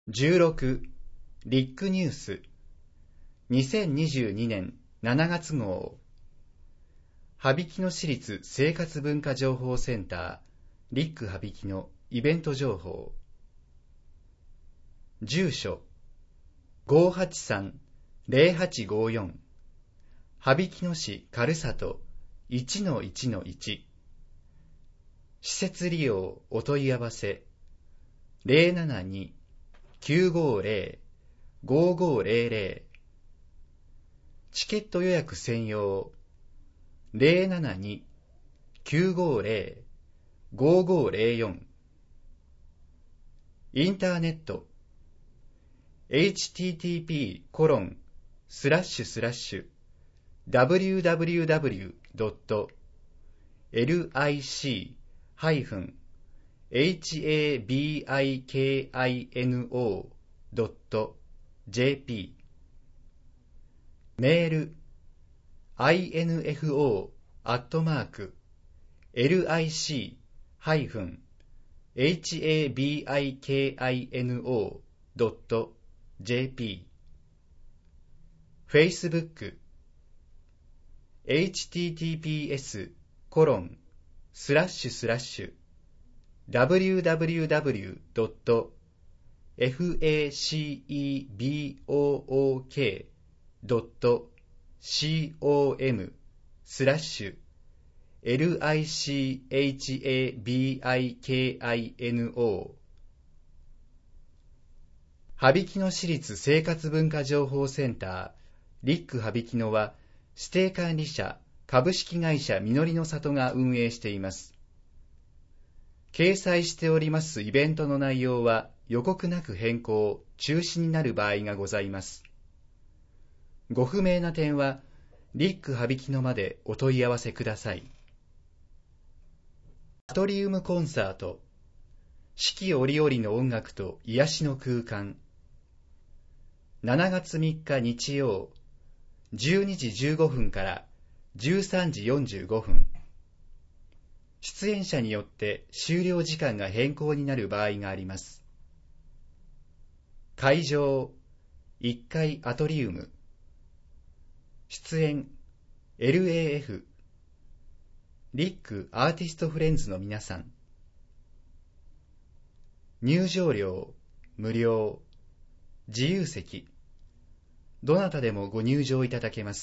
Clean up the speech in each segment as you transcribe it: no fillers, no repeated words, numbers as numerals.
16リックニュース2022年7月号。羽曳野市立生活文化情報センターリック羽曳野イベント情報。住所 583-0854 羽曳野市軽里 1-1-1。 施設利用お問い合わせ 072-950-5500。 チケット予約専用 072-950-5504。 インターネット http://www.lic-habikino.jp。 メール info@lic-habikino.jp。 Facebook facebook.com/lic-habikino。 羽曳野市立生活文化情報センターリック羽曳野は、指定管理者株式会社みのりの里が運営しています。掲載しておりますイベントの内容は予告なく変更・中止になる場合がございます。ご不明な点はリック羽曳野までお問い合わせください。アトリウムコンサート、四季折々の音楽と癒しの空間。7月3日日曜、12時15分から13時45分。出演者によって終了時間が変更になる場合があります。会場1階アトリウム。出演 LAF リックアーティストフレンズの皆さん。入場料無料、自由席。どなたでもご入場いただけます。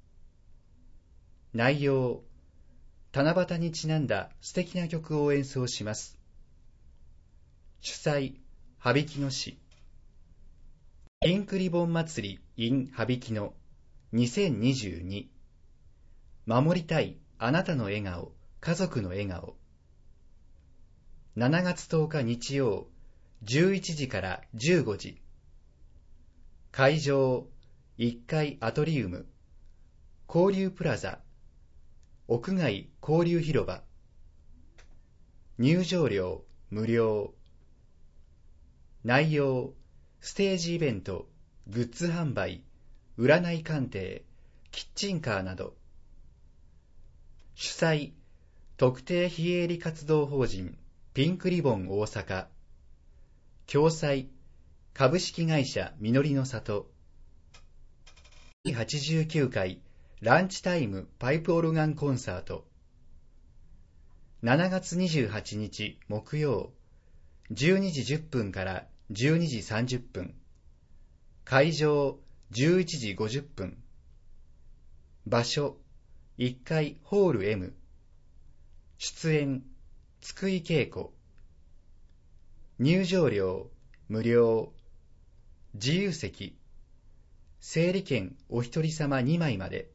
内容、七夕にちなんだ素敵な曲を演奏します。主催、羽曳野市。ピンクリボン祭り in 羽曳野2022。守りたいあなたの笑顔、家族の笑顔。7月10日日曜、11時から15時。会場1階アトリウム、交流プラザ、屋外交流広場。入場料無料。内容、ステージイベント、グッズ販売、占い鑑定、キッチンカーなど。主催、特定非営利活動法人ピンクリボン大阪。共催、株式会社みのりの里。第89回ランチタイムパイプオルガンコンサート。7月28日木曜、12時10分から12時30分。会場11時50分。場所1階ホール M。 出演津久井恵子。入場料無料、自由席。整理券お一人様2枚まで。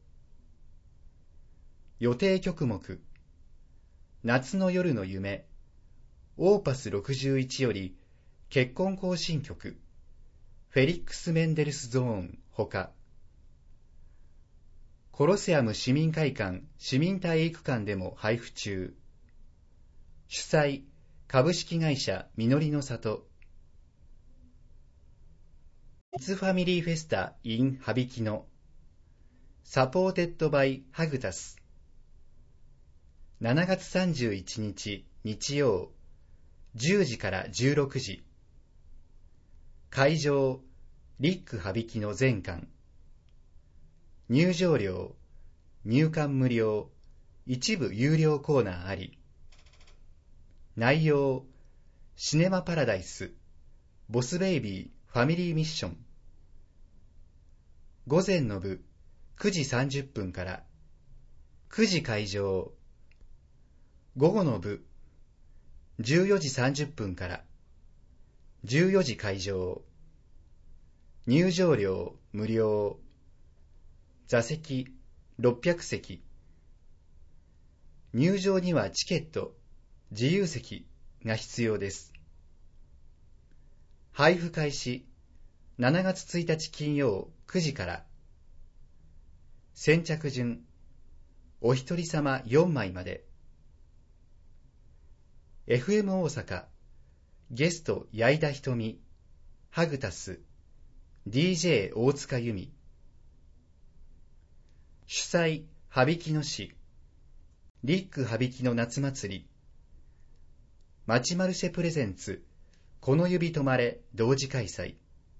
予定曲目、夏の夜の夢、オーパス61より結婚行進曲、フェリックス・メンデルスゾーンほか。コロセアム市民会館市民体育館でも配布中。主催、株式会社みのりの里。キッズファミリーフェスタ in 羽曳野。サポーテッドバイハグタス。7月31日日曜、10時から16時。 会場、リック羽曳の全館。入場料、入館無料、一部有料コーナーあり。内容、シネマパラダイス、ボスベイビーファミリーミッション。午前の部、9時30分から、9時開場。午後の部、14時30分から、14時開場。入場料無料。座席600席。入場にはチケット、自由席が必要です。配布開始7月1日金曜9時から。先着順、お一人様4枚まで。FM 大阪、ゲスト矢井田瞳、ハグタス、DJ 大塚由美。主催、羽曳野市、リック羽曳の夏祭り。町マルシェプレゼンツ、この指止まれ同時開催。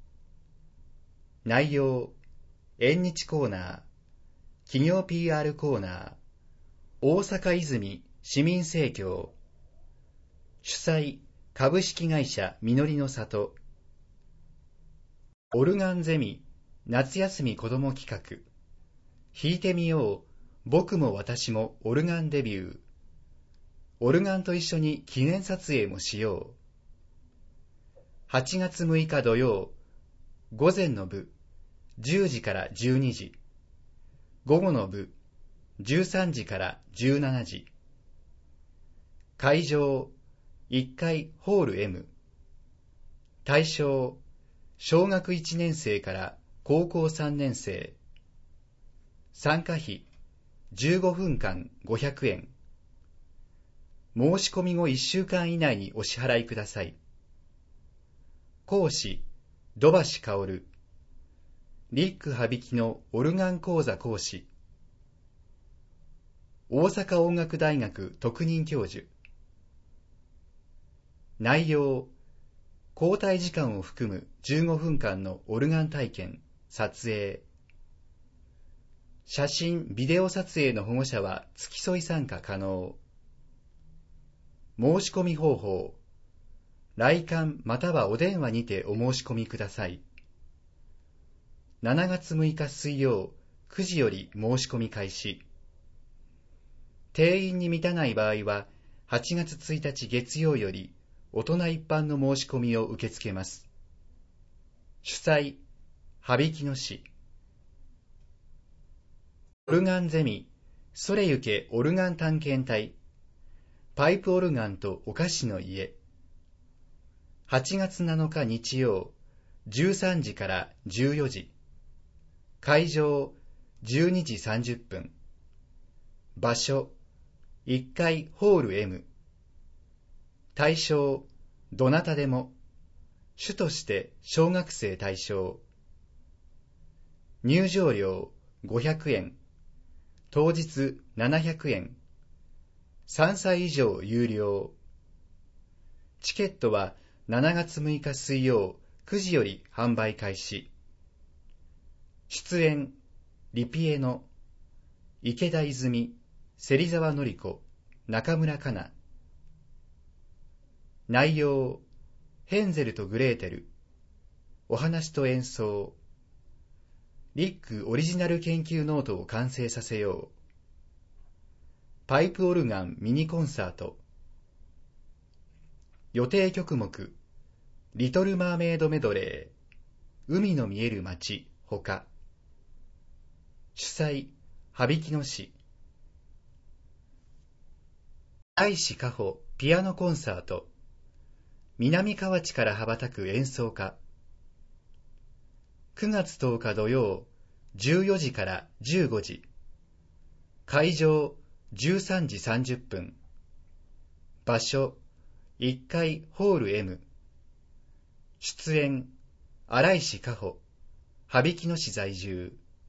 内容、縁日コーナー、企業 PR コーナー、大阪泉市民生協。主催、株式会社みのりの里。オルガンゼミ夏休み子ども企画。弾いてみよう、僕も私もオルガンデビュー。オルガンと一緒に記念撮影もしよう。8月6日土曜、午前の部、10時から12時。午後の部、13時から17時。会場、1階ホール M。対象、小学1年生から高校3年生。参加費、15分間500円。申し込み後1週間以内にお支払いください。講師、土橋薫。リック羽曳のオルガン講座講師。大阪音楽大学特任教授。内容、交代時間を含む15分間のオルガン体験、撮影。写真・ビデオ撮影の保護者は付き添い参加可能。申し込み方法、来館またはお電話にてお申し込みください。7月6日水曜9時より申し込み開始。定員に満たない場合は8月1日月曜より大人一般の申し込みを受け付けます。主催、羽曳野市。オルガンゼミ、それゆけオルガン探検隊。パイプオルガンとお菓子の家。8月7日日曜、13時から14時。会場、12時30分。場所、1階ホール M。対象、どなたでも。主として小学生対象。入場料500円。当日700円。3歳以上有料。チケットは7月6日水曜9時より販売開始。出演、リピエノ、池田泉、芹沢典子、中村かな。内容、ヘンゼルとグレーテル。お話と演奏。リックオリジナル研究ノートを完成させよう。パイプオルガンミニコンサート。予定曲目、リトルマーメイドメドレー、海の見える街、ほか。主催、羽曳野市。大師加穂ピアノコンサート。南河内から羽ばたく演奏家。9月10日土曜、14時から15時。会場、13時30分。場所、1階ホール M。出演、新井氏加穂、羽曳野市在住。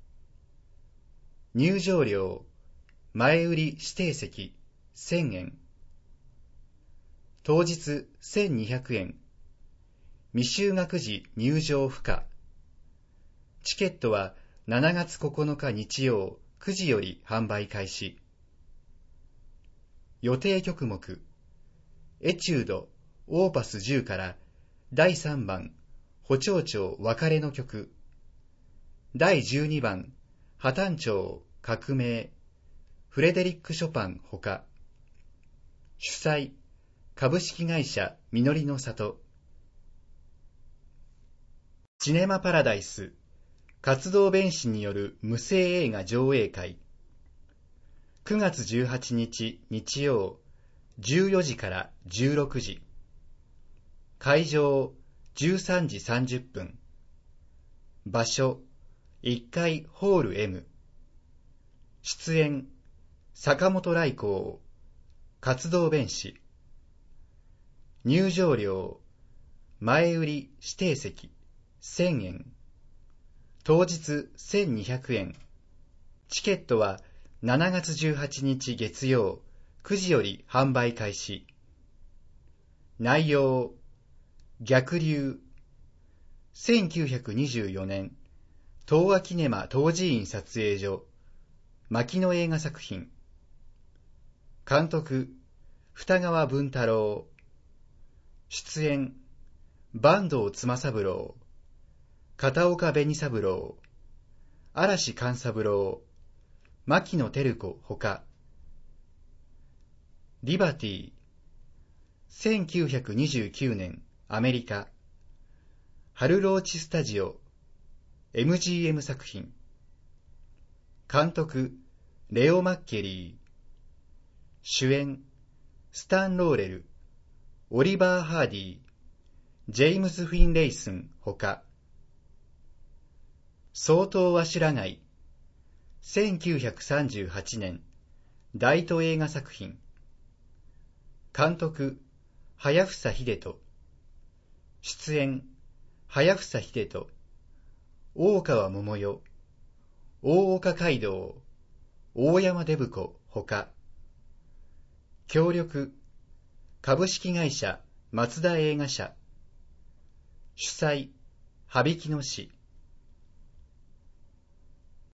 入場料、前売り指定席、1000円。当日1200円。 未就学児入場不可。チケットは7月9日日曜9時より販売開始。予定曲目、エチュード、オーパス10から第3番、補聴長別れの曲、第12番、破綻調革命、フレデリック・ショパンほか。主催、株式会社みのりの里。シネマパラダイス、活動弁士による無声映画上映会。9月18日日曜、14時から16時。会場、13時30分。場所、1階ホール M。出演、坂本来光、活動弁士。入場料、前売り指定席1000円。当日1200円。チケットは7月18日月曜9時より販売開始。内容、逆流。1924年、東亜キネマ東寺院撮影所、牧野映画作品。監督、二川文太郎。出演、坂東妻三郎、片岡紅三郎、嵐勘三郎、牧野照子ほか。リバティ。1929年、アメリカ。ハルローチスタジオ、MGM 作品。監督、レオ・マッケリー。主演、スタン・ローレル、オリバー・ハーディ、ジェームズ・フィンレイスンほか。総統は知らない。1938年、大都映画作品。監督、早房秀人。出演、早房秀人、大川桃代、大岡街道、大山デブ子ほか。協力、株式会社松田映画社。主催、羽曳野市。